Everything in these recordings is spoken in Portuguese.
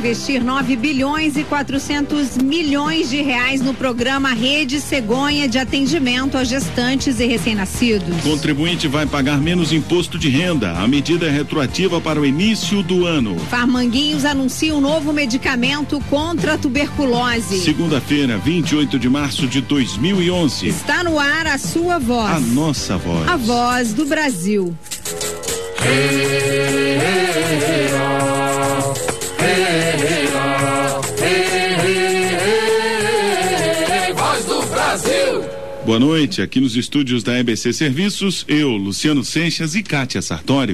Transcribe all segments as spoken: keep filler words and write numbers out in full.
investir nove bilhões e quatrocentos milhões de reais no programa Rede Cegonha de atendimento a gestantes e recém-nascidos. Contribuinte vai pagar menos imposto de renda. A medida é retroativa para o início do ano. Farmanguinhos anuncia um novo medicamento contra a tuberculose. Segunda-feira, vinte e oito de março de dois mil e onze. Está no ar a sua voz. A nossa voz. A voz do Brasil. Voz do Brasil. Boa noite, aqui nos estúdios da E B C Serviços, eu, Luciano Seixas e Kátia Sartório.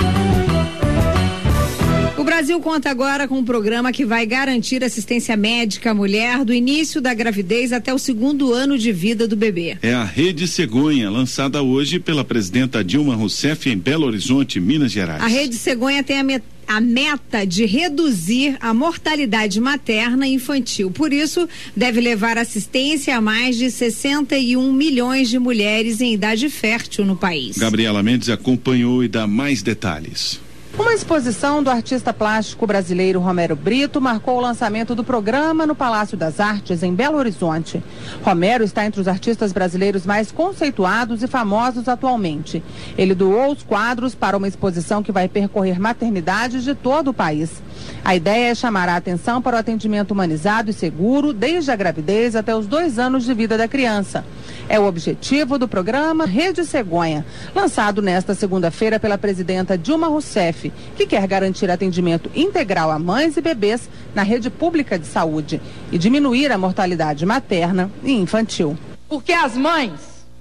O Brasil conta agora com um programa que vai garantir assistência médica à mulher do início da gravidez até o segundo ano de vida do bebê. É a Rede Cegonha, lançada hoje pela presidenta Dilma Rousseff em Belo Horizonte, Minas Gerais. A Rede Cegonha tem a metade a meta de reduzir a mortalidade materna e infantil. Por isso, deve levar assistência a mais de sessenta e um milhões de mulheres em idade fértil no país. Gabriela Mendes acompanhou e dá mais detalhes. Uma exposição do artista plástico brasileiro Romero Brito marcou o lançamento do programa no Palácio das Artes, em Belo Horizonte. Romero está entre os artistas brasileiros mais conceituados e famosos atualmente. Ele doou os quadros para uma exposição que vai percorrer maternidades de todo o país. A ideia é chamar a atenção para o atendimento humanizado e seguro desde a gravidez até os dois anos de vida da criança. É o objetivo do programa Rede Cegonha, lançado nesta segunda-feira pela presidenta Dilma Rousseff, que quer garantir atendimento integral a mães e bebês na rede pública de saúde e diminuir a mortalidade materna e infantil. Porque as mães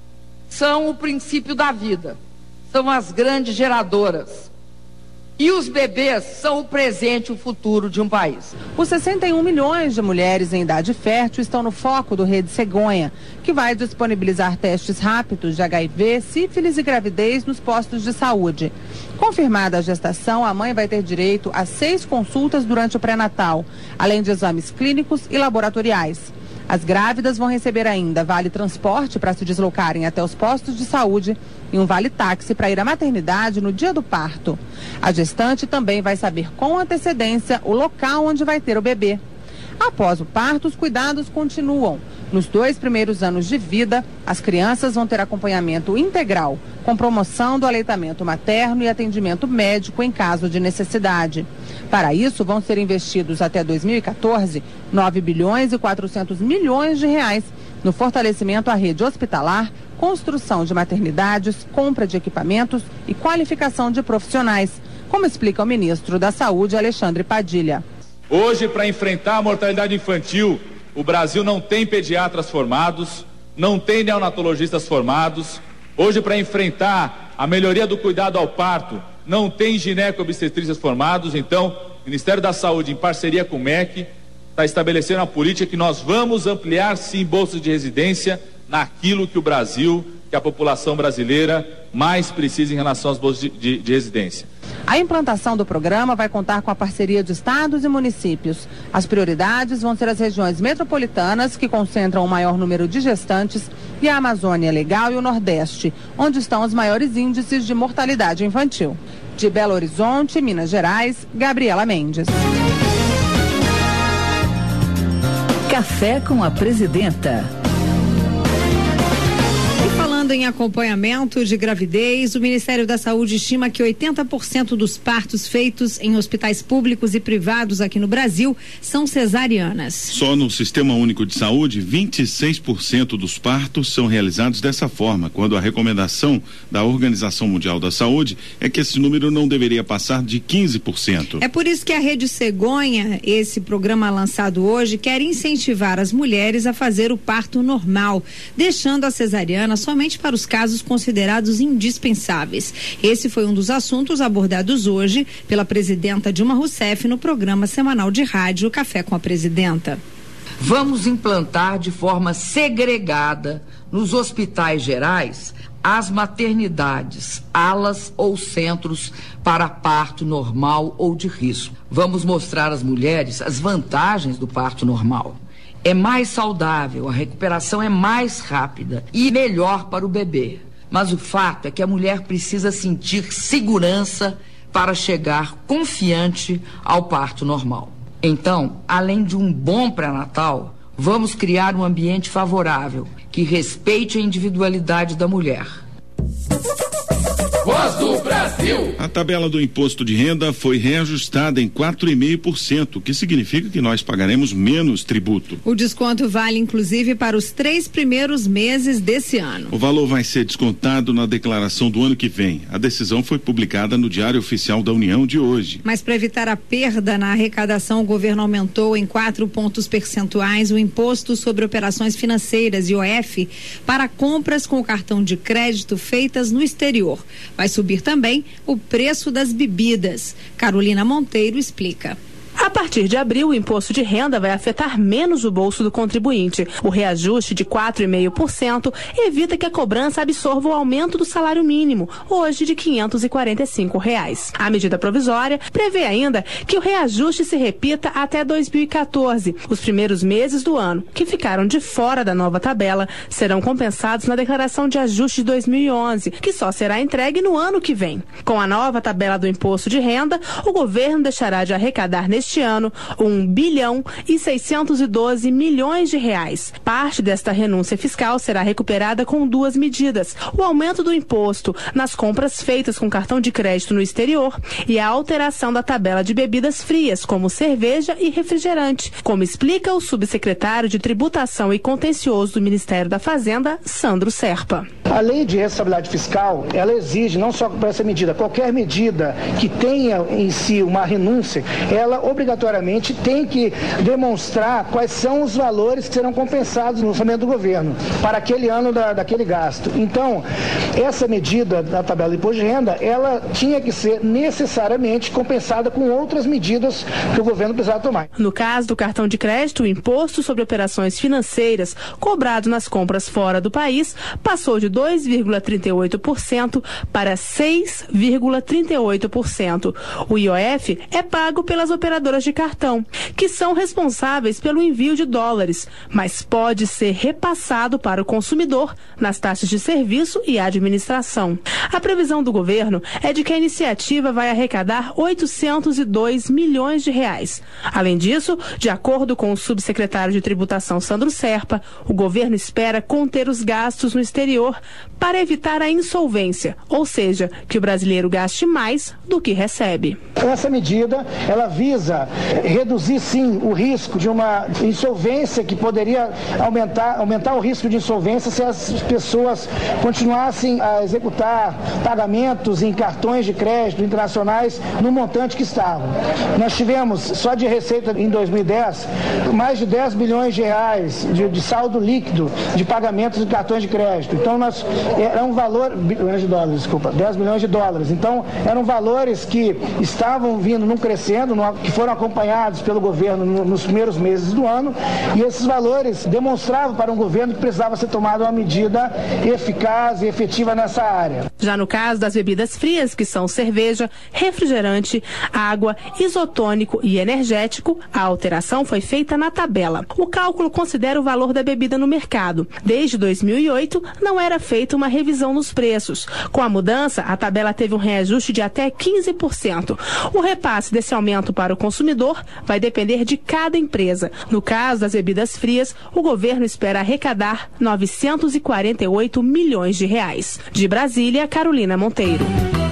são o princípio da vida, são as grandes geradoras. E os bebês são o presente e o futuro de um país. Os sessenta e um milhões de mulheres em idade fértil estão no foco do Rede Cegonha, que vai disponibilizar testes rápidos de H I V, sífilis e gravidez nos postos de saúde. Confirmada a gestação, a mãe vai ter direito a seis consultas durante o pré-natal, além de exames clínicos e laboratoriais. As grávidas vão receber ainda vale transporte para se deslocarem até os postos de saúde e um vale táxi para ir à maternidade no dia do parto. A gestante também vai saber com antecedência o local onde vai ter o bebê. Após o parto, os cuidados continuam. Nos dois primeiros anos de vida, as crianças vão ter acompanhamento integral, com promoção do aleitamento materno e atendimento médico em caso de necessidade. Para isso, vão ser investidos até dois mil e quatorze nove bilhões e quatrocentos milhões de reais no fortalecimento à rede hospitalar, construção de maternidades, compra de equipamentos e qualificação de profissionais, como explica o ministro da Saúde, Alexandre Padilha. Hoje, para enfrentar a mortalidade infantil, o Brasil não tem pediatras formados, não tem neonatologistas formados. Hoje, para enfrentar a melhoria do cuidado ao parto, não tem gineco-obstetrícias formados. Então, o Ministério da Saúde, em parceria com o M E C, está estabelecendo a política que nós vamos ampliar, sim, bolsas de residência naquilo que o Brasil, que a população brasileira mais precisa em relação às bolsas de, de, de residência. A implantação do programa vai contar com a parceria de estados e municípios. As prioridades vão ser as regiões metropolitanas, que concentram o maior número de gestantes, e a Amazônia Legal e o Nordeste, onde estão os maiores índices de mortalidade infantil. De Belo Horizonte, Minas Gerais, Gabriela Mendes. Café com a Presidenta. Falando em acompanhamento de gravidez, o Ministério da Saúde estima que oitenta por cento dos partos feitos em hospitais públicos e privados aqui no Brasil são cesarianas. Só no Sistema Único de Saúde, vinte e seis por cento dos partos são realizados dessa forma, quando a recomendação da Organização Mundial da Saúde é que esse número não deveria passar de quinze por cento. É por isso que a Rede Cegonha, esse programa lançado hoje, quer incentivar as mulheres a fazer o parto normal, deixando a cesariana somente para os casos considerados indispensáveis. Esse foi um dos assuntos abordados hoje pela presidenta Dilma Rousseff no programa semanal de rádio Café com a Presidenta. Vamos implantar de forma segregada nos hospitais gerais as maternidades, alas ou centros para parto normal ou de risco. Vamos mostrar às mulheres as vantagens do parto normal. É mais saudável, a recuperação é mais rápida e melhor para o bebê. Mas o fato é que a mulher precisa sentir segurança para chegar confiante ao parto normal. Então, além de um bom pré-natal, vamos criar um ambiente favorável que respeite a individualidade da mulher. Voz do Brasil. A tabela do imposto de renda foi reajustada em quatro vírgula cinco por cento, o que significa que nós pagaremos menos tributo. O desconto vale inclusive para os três primeiros meses desse ano. O valor vai ser descontado na declaração do ano que vem. A decisão foi publicada no Diário Oficial da União de hoje. Mas para evitar a perda na arrecadação, o governo aumentou em quatro pontos percentuais o imposto sobre operações financeiras, I O F, para compras com o cartão de crédito feitas no exterior. Vai subir também o preço das bebidas. Carolina Monteiro explica. A partir de abril, o imposto de renda vai afetar menos o bolso do contribuinte. O reajuste de quatro vírgula cinco por cento evita que a cobrança absorva o aumento do salário mínimo, hoje de quinhentos e quarenta e cinco reais. A medida provisória prevê ainda que o reajuste se repita até dois mil e quatorze. Os primeiros meses do ano, que ficaram de fora da nova tabela, serão compensados na declaração de ajuste de dois mil e onze, que só será entregue no ano que vem. Com a nova tabela do imposto de renda, o governo deixará de arrecadar neste Este ano, um bilhão e seiscentos e doze milhões de reais. Parte desta renúncia fiscal será recuperada com duas medidas: o aumento do imposto nas compras feitas com cartão de crédito no exterior e a alteração da tabela de bebidas frias, como cerveja e refrigerante, como explica o subsecretário de Tributação e Contencioso do Ministério da Fazenda, Sandro Serpa. A lei de responsabilidade fiscal, ela exige, não só para essa medida, qualquer medida que tenha em si uma renúncia, ela obrigatoriamente tem que demonstrar quais são os valores que serão compensados no orçamento do governo para aquele ano da, daquele gasto. Então, essa medida da tabela de imposto de renda, ela tinha que ser necessariamente compensada com outras medidas que o governo precisava tomar. No caso do cartão de crédito, o imposto sobre operações financeiras cobrado nas compras fora do país passou de dois vírgula trinta e oito por cento para seis vírgula trinta e oito por cento. O I O F é pago pelas operadoras de cartão, que são responsáveis pelo envio de dólares, mas pode ser repassado para o consumidor nas taxas de serviço e administração. A previsão do governo é de que a iniciativa vai arrecadar oitocentos e dois milhões de reais. Além disso, de acordo com o subsecretário de Tributação, Sandro Serpa, o governo espera conter os gastos no exterior para evitar a insolvência, ou seja, que o brasileiro gaste mais do que recebe. Essa medida, ela visa reduzir sim o risco de uma insolvência que poderia aumentar, aumentar o risco de insolvência se as pessoas continuassem a executar pagamentos em cartões de crédito internacionais no montante que estavam. Nós tivemos, só de receita em dois mil e dez, mais de dez bilhões de reais de, de saldo líquido de pagamentos de cartões de crédito. Então, nós, era um valor, bilhões de dólares, desculpa, dez milhões de dólares. Então, eram valores que estavam vindo, não crescendo, não, que foram acompanhados pelo governo no, nos primeiros meses do ano, e esses valores demonstravam para um governo que precisava ser tomada uma medida eficaz e efetiva nessa área. Já no caso das bebidas frias, que são cerveja, refrigerante, água, isotônico e energético, a alteração foi feita na tabela. O cálculo considera o valor da bebida no mercado. Desde dois mil e oito, não era feita uma revisão nos preços. Com a mudança, a tabela teve um reajuste de até quinze por cento. O repasse desse aumento para o consumidor vai depender de cada empresa. No caso das bebidas frias, o governo espera arrecadar novecentos e quarenta e oito milhões de reais. De Brasília, Carolina Monteiro.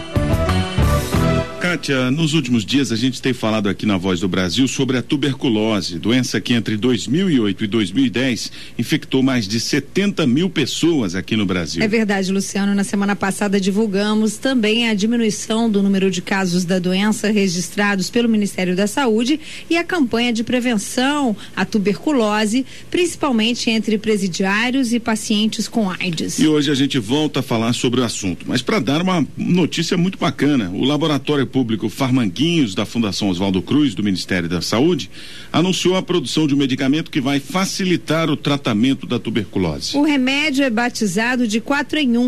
Kátia, nos últimos dias a gente tem falado aqui na Voz do Brasil sobre a tuberculose, doença que entre dois mil e oito e dois mil e dez infectou mais de setenta mil pessoas aqui no Brasil. É verdade, Luciano. Na semana passada divulgamos também a diminuição do número de casos da doença registrados pelo Ministério da Saúde e a campanha de prevenção à tuberculose, principalmente entre presidiários e pacientes com AIDS. E hoje a gente volta a falar sobre o assunto, mas para dar uma notícia muito bacana, o Laboratório Público Farmanguinhos da Fundação Oswaldo Cruz, do Ministério da Saúde, anunciou a produção de um medicamento que vai facilitar o tratamento da tuberculose. O remédio é batizado de quatro em um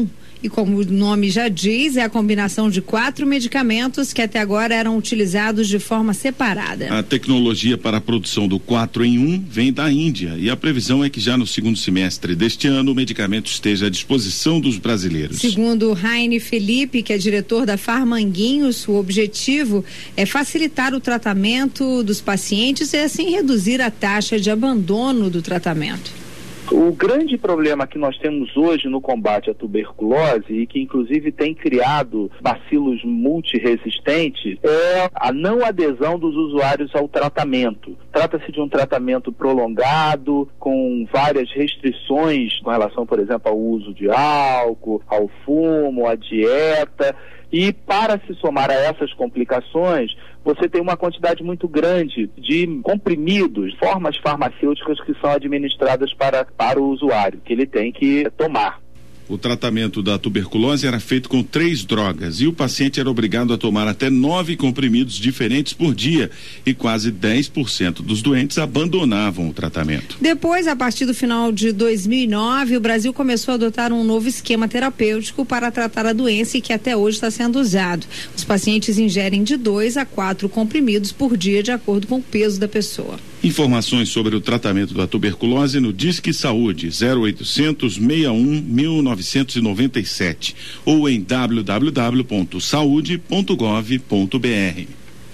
E como o nome já diz, é a combinação de quatro medicamentos que até agora eram utilizados de forma separada. A tecnologia para a produção do quatro em um vem da Índia e a previsão é que já no segundo semestre deste ano o medicamento esteja à disposição dos brasileiros. Segundo Raine Felipe, que é diretor da Farmanguinhos, o objetivo é facilitar o tratamento dos pacientes e assim reduzir a taxa de abandono do tratamento. O grande problema que nós temos hoje no combate à tuberculose e que inclusive tem criado bacilos multiresistentes é a não adesão dos usuários ao tratamento. Trata-se de um tratamento prolongado, com várias restrições com relação, por exemplo, ao uso de álcool, ao fumo, à dieta. E para se somar a essas complicações, você tem uma quantidade muito grande de comprimidos, formas farmacêuticas que são administradas para, para o usuário, que ele tem que tomar. O tratamento da tuberculose era feito com três drogas e o paciente era obrigado a tomar até nove comprimidos diferentes por dia e quase dez por cento dos doentes abandonavam o tratamento. Depois, a partir do final de dois mil e nove, o Brasil começou a adotar um novo esquema terapêutico para tratar a doença e que até hoje está sendo usado. Os pacientes ingerem de dois a quatro comprimidos por dia de acordo com o peso da pessoa. Informações sobre o tratamento da tuberculose no Disque Saúde zero oitocentos, sessenta e um, mil novecentos e noventa e sete ou em w w w ponto saúde ponto gov ponto b r.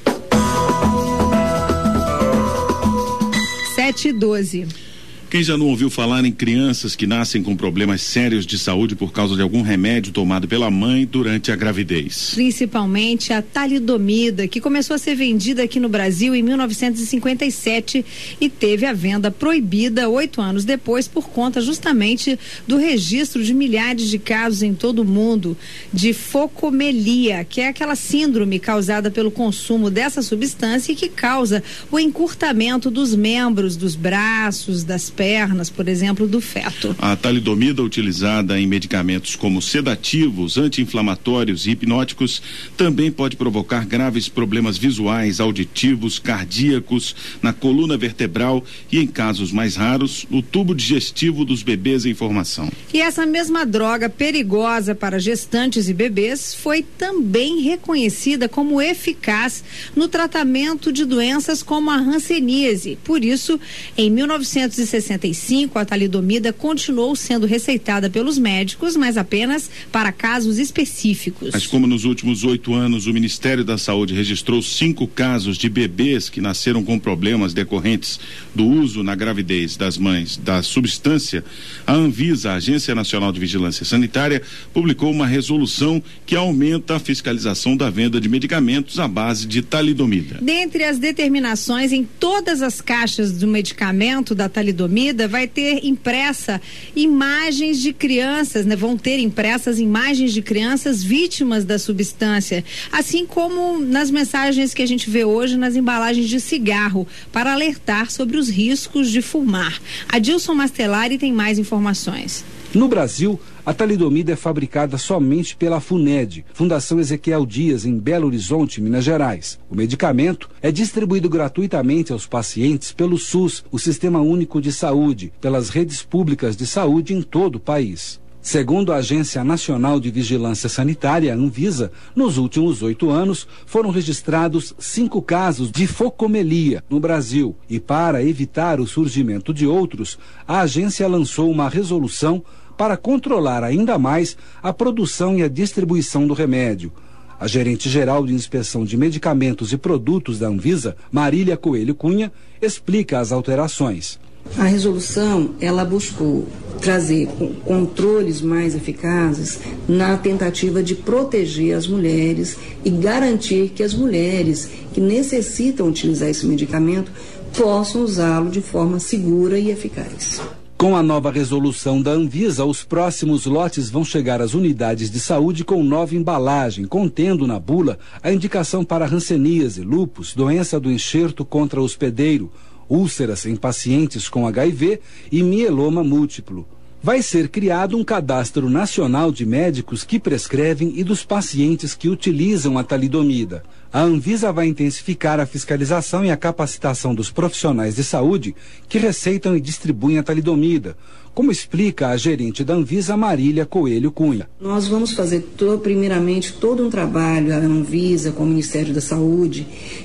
sete e doze. Quem já não ouviu falar em crianças que nascem com problemas sérios de saúde por causa de algum remédio tomado pela mãe durante a gravidez? Principalmente a talidomida, que começou a ser vendida aqui no Brasil em mil novecentos e cinquenta e sete e teve a venda proibida oito anos depois por conta justamente do registro de milhares de casos em todo o mundo de focomelia, que é aquela síndrome causada pelo consumo dessa substância e que causa o encurtamento dos membros, dos braços, das pernas, pernas, por exemplo, do feto. A talidomida, utilizada em medicamentos como sedativos, anti-inflamatórios e hipnóticos, também pode provocar graves problemas visuais, auditivos, cardíacos, na coluna vertebral e, em casos mais raros, no tubo digestivo dos bebês em formação. E essa mesma droga perigosa para gestantes e bebês foi também reconhecida como eficaz no tratamento de doenças como a hanseníase. Por isso, em mil novecentos e sessenta e cinco, a talidomida continuou sendo receitada pelos médicos, mas apenas para casos específicos. Mas como nos últimos oito anos o Ministério da Saúde registrou cinco casos de bebês que nasceram com problemas decorrentes do uso na gravidez das mães da substância, a Anvisa, a Agência Nacional de Vigilância Sanitária, publicou uma resolução que aumenta a fiscalização da venda de medicamentos à base de talidomida. Dentre as determinações, em todas as caixas do medicamento da talidomida vai ter impressa imagens de crianças, né? Vão ter impressas imagens de crianças vítimas da substância, assim como nas mensagens que a gente vê hoje nas embalagens de cigarro, para alertar sobre os riscos de fumar. Adilson Mastelari tem mais informações. No Brasil, a talidomida é fabricada somente pela FUNED, Fundação Ezequiel Dias, em Belo Horizonte, Minas Gerais. O medicamento é distribuído gratuitamente aos pacientes pelo SUS, o Sistema Único de Saúde, pelas redes públicas de saúde em todo o país. Segundo a Agência Nacional de Vigilância Sanitária, Anvisa, nos últimos oito anos foram registrados cinco casos de focomelia no Brasil e, para evitar o surgimento de outros, a agência lançou uma resolução para controlar ainda mais a produção e a distribuição do remédio. A gerente-geral de Inspeção de Medicamentos e Produtos da Anvisa, Marília Coelho Cunha, explica as alterações. A resolução, ela buscou trazer controles mais eficazes na tentativa de proteger as mulheres e garantir que as mulheres que necessitam utilizar esse medicamento possam usá-lo de forma segura e eficaz. Com a nova resolução da Anvisa, os próximos lotes vão chegar às unidades de saúde com nova embalagem, contendo na bula a indicação para hanseníase, lúpus, doença do enxerto contra hospedeiro, úlceras em pacientes com H I V e mieloma múltiplo. Vai ser criado um cadastro nacional de médicos que prescrevem e dos pacientes que utilizam a talidomida. A Anvisa vai intensificar a fiscalização e a capacitação dos profissionais de saúde que receitam e distribuem a talidomida, como explica a gerente da Anvisa, Marília Coelho Cunha. Nós vamos fazer, to, primeiramente, todo um trabalho, a Anvisa com o Ministério da Saúde,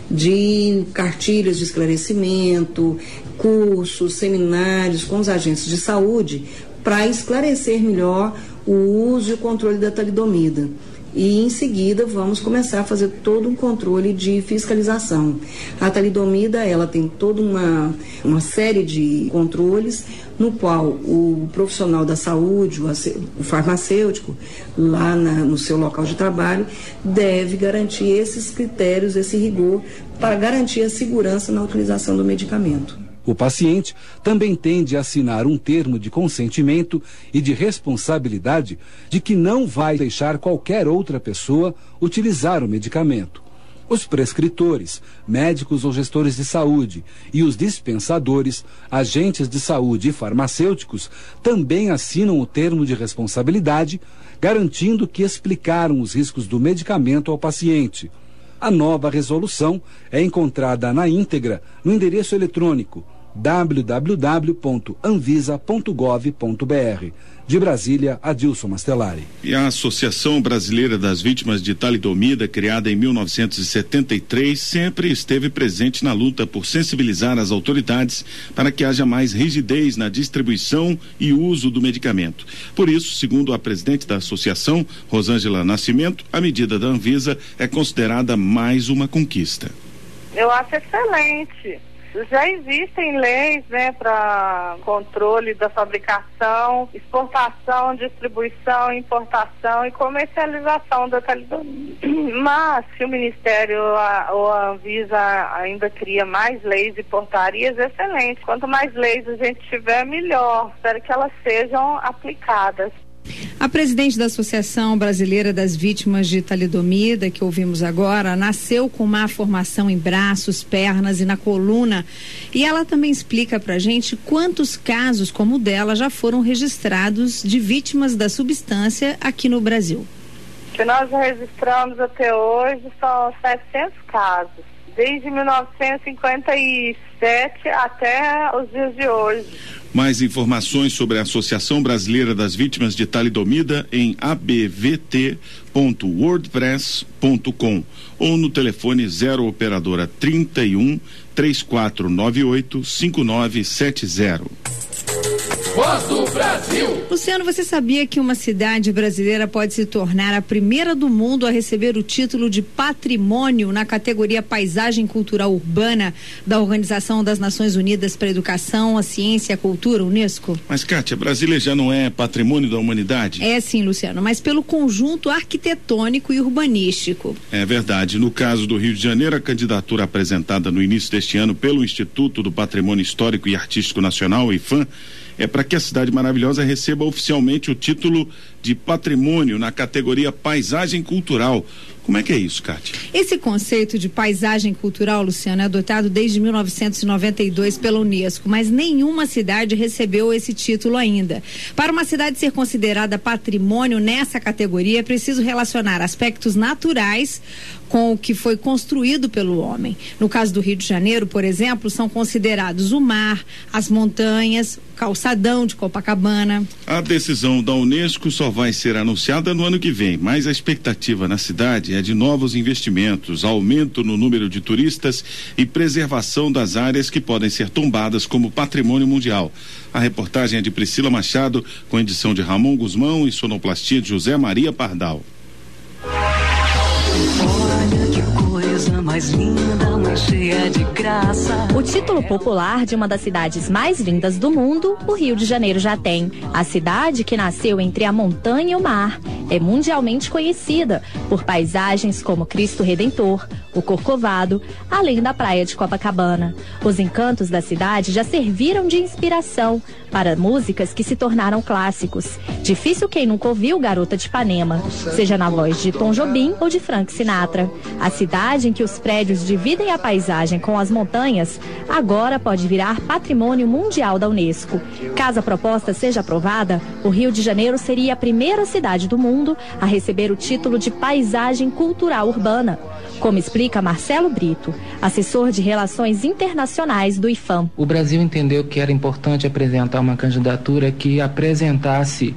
de cartilhas de esclarecimento, cursos, seminários com os agentes de saúde, para esclarecer melhor o uso e o controle da talidomida. E em seguida vamos começar a fazer todo um controle de fiscalização. A talidomida, ela tem toda uma, uma série de controles no qual o profissional da saúde, o, o farmacêutico, lá na, no seu local de trabalho, deve garantir esses critérios, esse rigor, para garantir a segurança na utilização do medicamento. O paciente também tem de assinar um termo de consentimento e de responsabilidade de que não vai deixar qualquer outra pessoa utilizar o medicamento. Os prescritores, médicos ou gestores de saúde e os dispensadores, agentes de saúde e farmacêuticos também assinam o termo de responsabilidade, garantindo que explicaram os riscos do medicamento ao paciente. A nova resolução é encontrada na íntegra no endereço eletrônico w w w ponto anvisa ponto gov ponto b r. De Brasília, Adilson Mastelari. E a Associação Brasileira das Vítimas de Talidomida, criada em mil novecentos e setenta e três, sempre esteve presente na luta por sensibilizar as autoridades para que haja mais rigidez na distribuição e uso do medicamento. Por isso, segundo a presidente da associação, Rosângela Nascimento, a medida da Anvisa é considerada mais uma conquista. Eu acho excelente. Já existem leis, né, para controle da fabricação, exportação, distribuição, importação e comercialização da talidomida. Mas se o Ministério a, ou a Anvisa ainda cria mais leis e portarias, excelente. Quanto mais leis a gente tiver, melhor. Espero que elas sejam aplicadas. A presidente da Associação Brasileira das Vítimas de Talidomida, que ouvimos agora, nasceu com má formação em braços, pernas e na coluna. E ela também explica pra gente quantos casos como o dela já foram registrados de vítimas da substância aqui no Brasil. O que nós registramos até hoje são setecentos casos, desde mil novecentos e cinquenta e sete até os dias de hoje. Mais informações sobre a Associação Brasileira das Vítimas de Talidomida em a b v t ponto wordpress ponto com ou no telefone zero operadora trinta e um, três quatro nove oito, cinco nove sete zero. Voz do Brasil. Luciano, você sabia que uma cidade brasileira pode se tornar a primeira do mundo a receber o título de patrimônio na categoria Paisagem Cultural Urbana da Organização das Nações Unidas para a Educação, a Ciência e a Cultura, Unesco? Mas, Kátia, Brasília já não é patrimônio da humanidade? É sim, Luciano, mas pelo conjunto arquitetônico e urbanístico. É verdade. No caso do Rio de Janeiro, a candidatura apresentada no início deste ano pelo Instituto do Patrimônio Histórico e Artístico Nacional, IFAM, é para que a cidade maravilhosa receba oficialmente o título de patrimônio na categoria Paisagem Cultural. Como é que é isso, Kátia? Esse conceito de paisagem cultural, Luciano, é adotado desde mil novecentos e noventa e dois pela Unesco, mas nenhuma cidade recebeu esse título ainda. Para uma cidade ser considerada patrimônio nessa categoria, é preciso relacionar aspectos naturais com o que foi construído pelo homem. No caso do Rio de Janeiro, por exemplo, são considerados o mar, as montanhas, o calçadão de Copacabana. A decisão da Unesco só vai ser anunciada no ano que vem, mas a expectativa na cidade é de novos investimentos, aumento no número de turistas e preservação das áreas que podem ser tombadas como patrimônio mundial. A reportagem é de Priscila Machado, com edição de Ramon Guzmão e sonoplastia de José Maria Pardal. Olha que coisa mais linda, mais cheia de graça. O título popular de uma das cidades mais lindas do mundo, o Rio de Janeiro já tem. A cidade, que nasceu entre a montanha e o mar, é mundialmente conhecida por paisagens como Cristo Redentor, o Corcovado, além da praia de Copacabana. Os encantos da cidade já serviram de inspiração para músicas que se tornaram clássicos. Difícil quem nunca ouviu Garota de Ipanema, seja na voz de Tom Jobim ou de Frank Sinatra. A cidade em que os prédios dividem a paisagem com as montanhas, agora pode virar patrimônio mundial da Unesco. Caso a proposta seja aprovada, o Rio de Janeiro seria a primeira cidade do mundo a receber o título de paisagem cultural urbana, como explica Marcelo Brito, assessor de Relações Internacionais do I F A M. O Brasil entendeu que era importante apresentar uma candidatura que apresentasse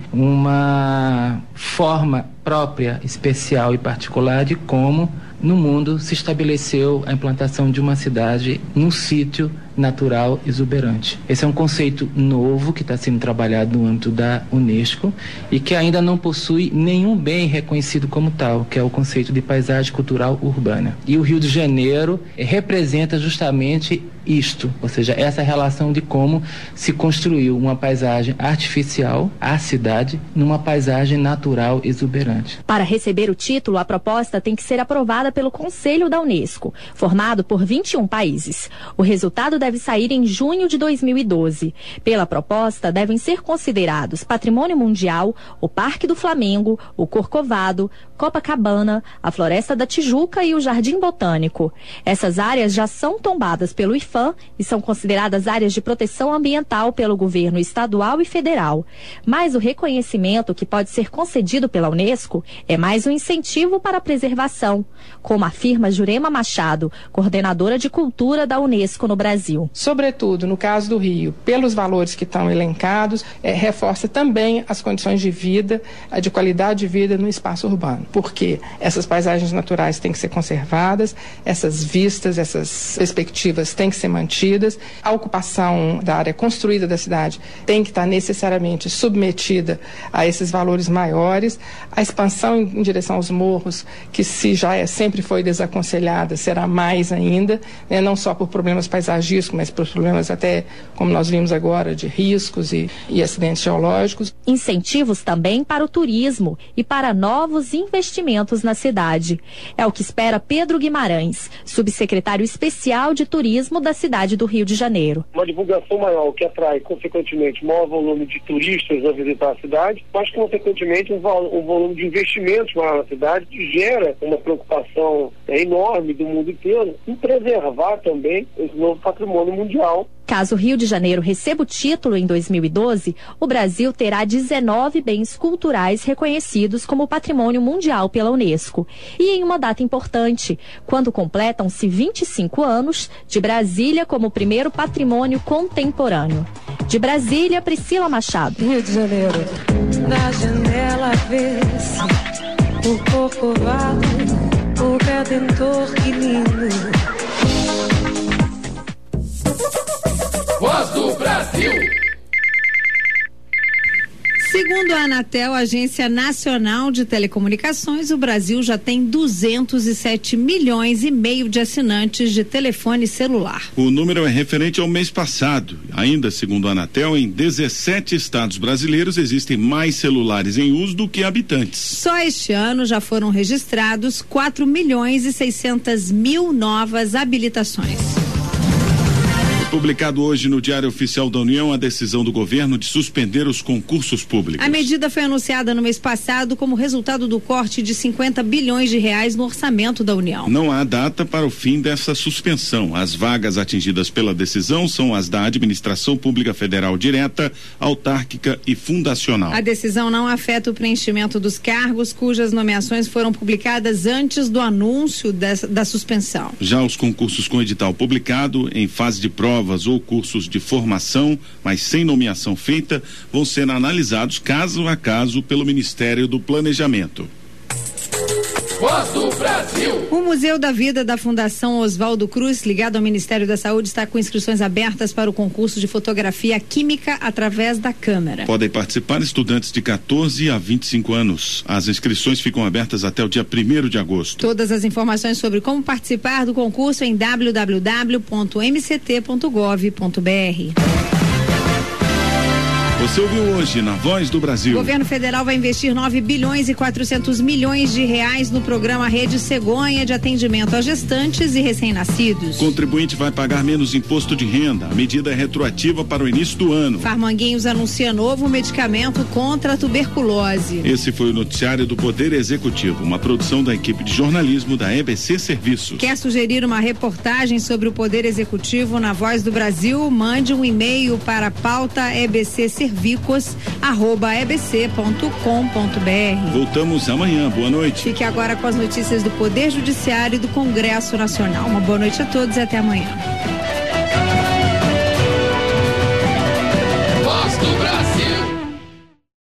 uma forma própria, especial e particular de como no mundo se estabeleceu a implantação de uma cidade num sítio natural exuberante. Esse é um conceito novo que está sendo trabalhado no âmbito da Unesco e que ainda não possui nenhum bem reconhecido como tal, que é o conceito de paisagem cultural urbana. E o Rio de Janeiro representa justamente isto, ou seja, essa relação de como se construiu uma paisagem artificial, a cidade, numa paisagem natural exuberante. Para receber o título, a proposta tem que ser aprovada pelo Conselho da Unesco, formado por vinte e um países. O resultado deve sair em junho de dois mil e doze. Pela proposta, devem ser considerados Patrimônio Mundial o Parque do Flamengo, o Corcovado, Copacabana, a Floresta da Tijuca e o Jardim Botânico. Essas áreas já são tombadas pelo I F A M e são consideradas áreas de proteção ambiental pelo governo estadual e federal. Mas o reconhecimento que pode ser concedido pela Unesco é mais um incentivo para a preservação, como afirma Jurema Machado, coordenadora de cultura da Unesco no Brasil. Sobretudo, no caso do Rio, pelos valores que estão elencados, é, reforça também as condições de vida, de qualidade de vida no espaço urbano, porque essas paisagens naturais têm que ser conservadas, essas vistas, essas perspectivas têm que ser mantidas, a ocupação da área construída da cidade tem que estar necessariamente submetida a esses valores maiores, a expansão em, em direção aos morros, que se já é, sempre foi desaconselhada, será mais ainda, né, não só por problemas paisagísticos, mas por problemas até, como nós vimos agora, de riscos e, e acidentes geológicos. Incentivos também para o turismo e para novos investimentos na cidade. É o que espera Pedro Guimarães, subsecretário especial de turismo da cidade do Rio de Janeiro. Uma divulgação maior que atrai, consequentemente, maior volume de turistas a visitar a cidade, mas, consequentemente, um, val- um volume de investimentos maior na cidade, que gera uma preocupação é, enorme do mundo inteiro em preservar também esse novo patrimônio mundial. Caso o Rio de Janeiro receba o título em dois mil e doze, o Brasil terá dezenove bens culturais reconhecidos como patrimônio mundial pela Unesco. E em uma data importante, quando completam-se vinte e cinco anos de Brasília como primeiro patrimônio contemporâneo. De Brasília, Priscila Machado. Rio de Janeiro. Da janela vê-se o Corcovado, o Redentor, que lindo. Voz do Brasil. Segundo a Anatel, Agência Nacional de Telecomunicações, o Brasil já tem duzentos e sete milhões e meio de assinantes de telefone celular. O número é referente ao mês passado. Ainda segundo a Anatel, em dezessete estados brasileiros existem mais celulares em uso do que habitantes. Só este ano já foram registrados quatro milhões e seiscentas mil novas habilitações. Publicado hoje no Diário Oficial da União a decisão do governo de suspender os concursos públicos. A medida foi anunciada no mês passado como resultado do corte de cinquenta bilhões de reais no orçamento da União. Não há data para o fim dessa suspensão. As vagas atingidas pela decisão são as da Administração Pública Federal Direta, Autárquica e Fundacional. A decisão não afeta o preenchimento dos cargos cujas nomeações foram publicadas antes do anúncio dessa, da suspensão. Já os concursos com edital publicado em fase de prova ou cursos de formação, mas sem nomeação feita, vão ser analisados caso a caso pelo Ministério do Planejamento. Voz do Brasil. O Museu da Vida da Fundação Oswaldo Cruz, ligado ao Ministério da Saúde, está com inscrições abertas para o concurso de fotografia química através da câmera. Podem participar estudantes de quatorze a vinte e cinco anos. As inscrições ficam abertas até o dia primeiro de agosto. Todas as informações sobre como participar do concurso em w w w ponto m c t ponto gov ponto b r. Você ouviu hoje na Voz do Brasil. O governo federal vai investir nove bilhões e quatrocentos milhões de reais no programa Rede Cegonha de atendimento a gestantes e recém-nascidos. O contribuinte vai pagar menos imposto de renda. A medida é retroativa para o início do ano. Farmanguinhos anuncia novo medicamento contra a tuberculose. Esse foi o noticiário do Poder Executivo, uma produção da equipe de jornalismo da E B C Serviços. Quer sugerir uma reportagem sobre o Poder Executivo na Voz do Brasil? Mande um e-mail para pauta ebcservicos arroba ebc ponto com ponto br. Voltamos amanhã. Boa noite. Fique agora com as notícias do Poder Judiciário e do Congresso Nacional. Uma boa noite a todos e até amanhã.